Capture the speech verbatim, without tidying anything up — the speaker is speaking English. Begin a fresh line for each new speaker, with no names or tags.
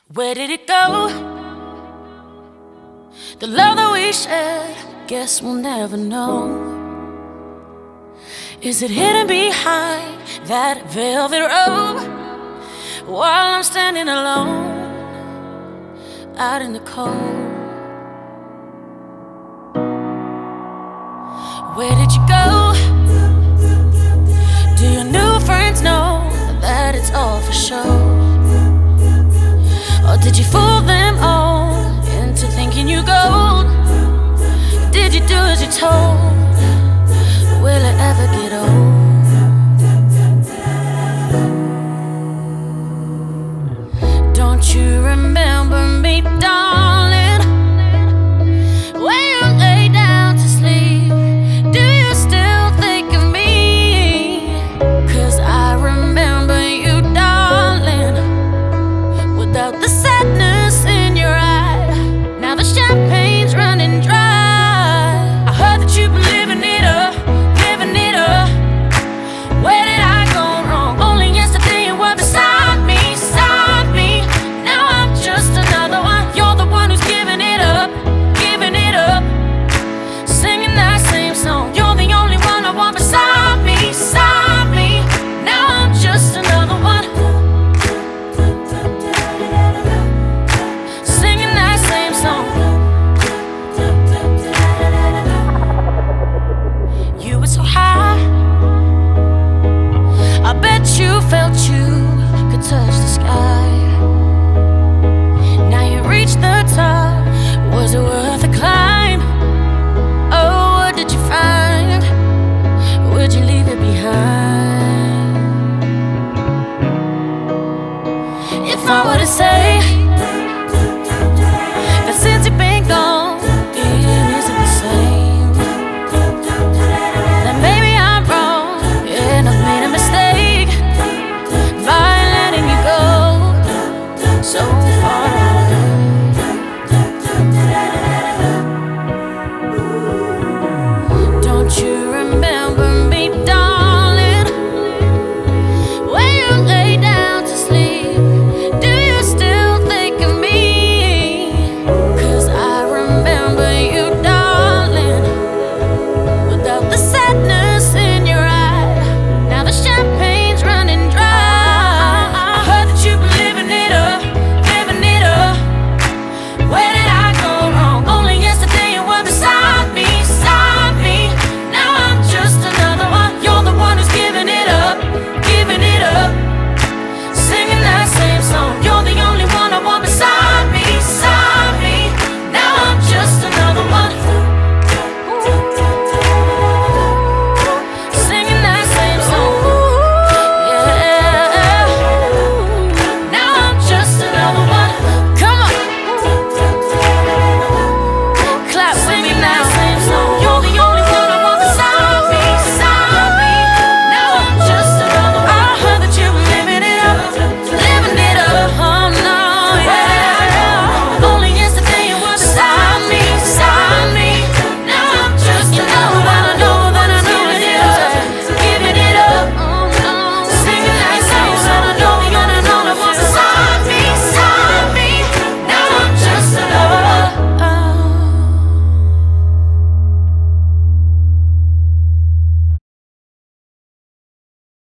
Where did it go? The love that we shared, guess we'll never know. Is it hidden behind that velvet robe? While I'm standing alone out in the cold. Where did you go? Do your new friends know that it's all for show? Or did you fool them all into thinking you gold? Did you do as you're told? Will it ever get old? Don't you remember me, darling? When you lay down to sleep, do you still think of me? 'Cause I remember you, darling, without the